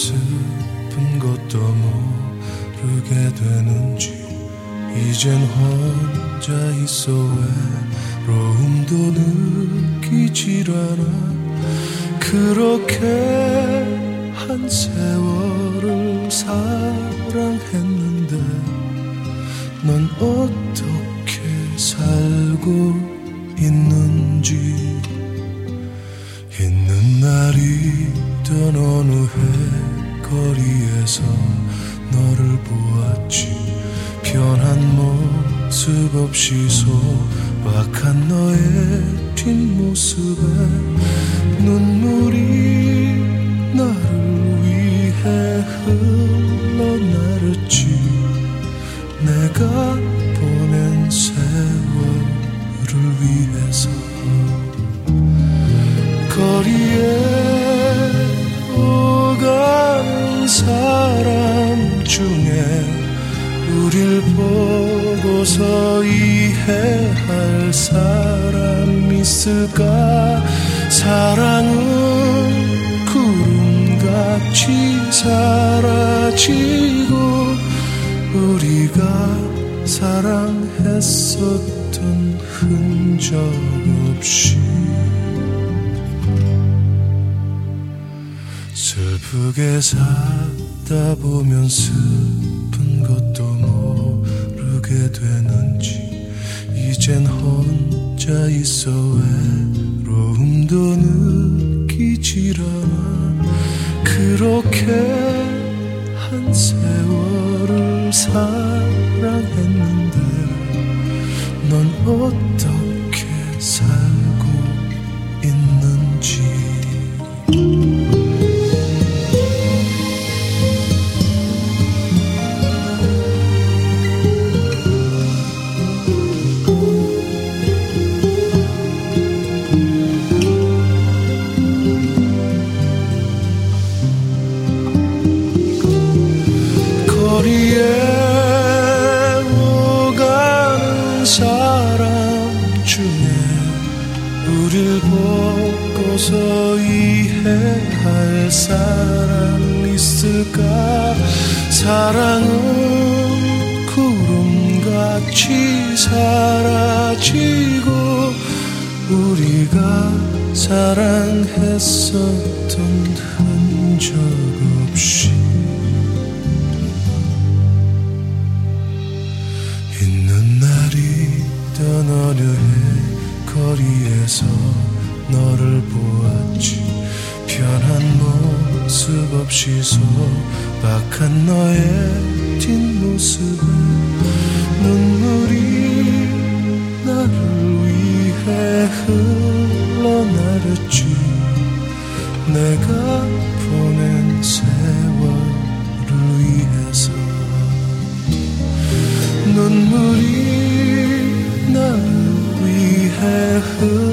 슬픈 것도 모르게 되는지 이젠 혼자 있어 외로움도 느끼질 않아. 그렇게 한 세월을 사랑했는데 넌 어떻게 살고 있는지. 있는 날이던 어느 해거리에서 너를 보았지. 변한 모습 없이 소박한 너의 뒷모습에 눈물이 나를 위해 흘러나렸지. 내가 보낸 세월을 위해서. 거리에 오가는 사람 중에 우릴 보고서 이해할 사람 있을까. 사랑은 구름같이 사라지고 우리가 사랑했었던 흔적 없이. 슬프게 살다 보면 슬픈 것도 모르게 되는지 이젠 혼자 있어 외로움도 느끼질 않아. 그렇게 한 세월을 사랑했는데 넌 어떻게 살고 있는지. 거리에 오가는 사람 중에 우릴 보고서 이해할 사람 있을까. 사랑은 구름같이 사라지고 우리가 사랑했었던 흔적 없이. 있던 어느 해거리에서 너를 보았지. 변한 모습 없이 소박한 너의 뒷모습에 눈물이 나를 위해 흘러나렸지. 내가 보낸 세월을 위해서. 눈물이 날 위해